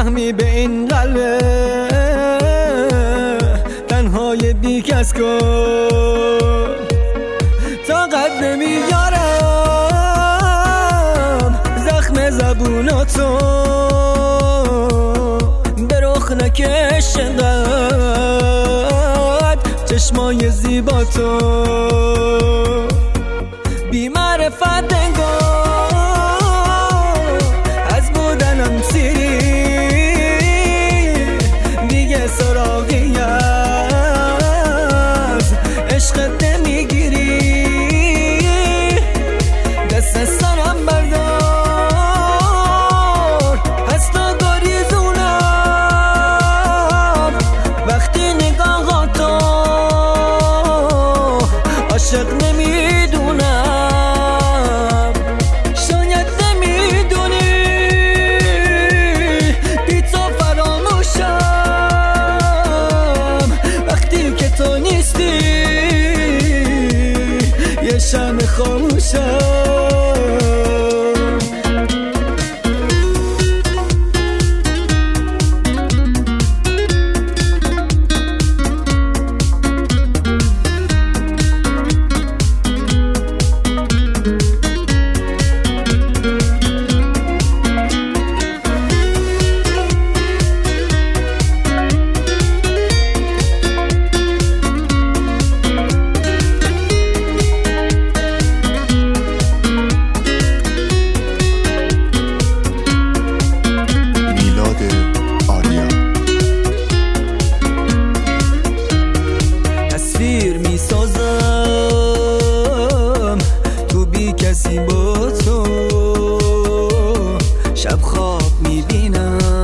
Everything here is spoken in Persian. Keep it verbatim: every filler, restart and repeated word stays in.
رحمی به این قلب تنهای بی کس کن. طاقت نمیارم زخم زبوناتو به رخ نکش انقدر چشمای زیباتو. بی معرفت انگار از بودنم سیری دیگه سراغی از عشقت نمیگیری. دست از سرم بردار هستا گریزونم وقتی نگاهاتو عاشق نمیدونم. شاید نمیدونی بی تو فراموشم وقتی که تو نیستی یه شمع خاموشم. تصویر می سازم تو بی کسی با تو، شب خواب می بینم